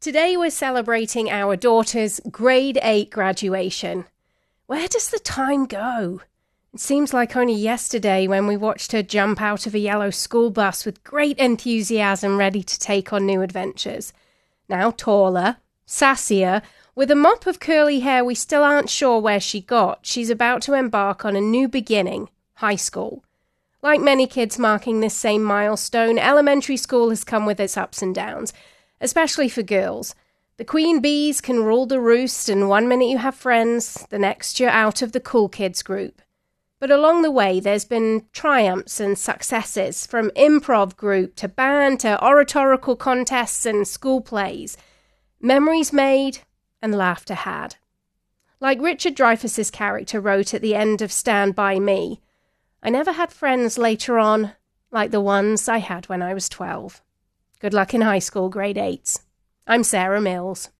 Today we're celebrating our daughter's grade 8 graduation. Where does the time go? It seems like only yesterday when we watched her jump out of a yellow school bus with great enthusiasm ready to take on new adventures. Now taller, sassier, with a mop of curly hair we still aren't sure where she got, she's about to embark on a new beginning, high school. Like many kids marking this same milestone, elementary school has come with its ups and downs. Especially for girls. The queen bees can rule the roost, and one minute you have friends, the next you're out of the cool kids group. But along the way, there's been triumphs and successes, from improv group to band to oratorical contests and school plays. Memories made and laughter had. Like Richard Dreyfuss's character wrote at the end of Stand By Me, I never had friends later on like the ones I had when I was 12. Good luck in high school, grade 8s. I'm Sarah Mills.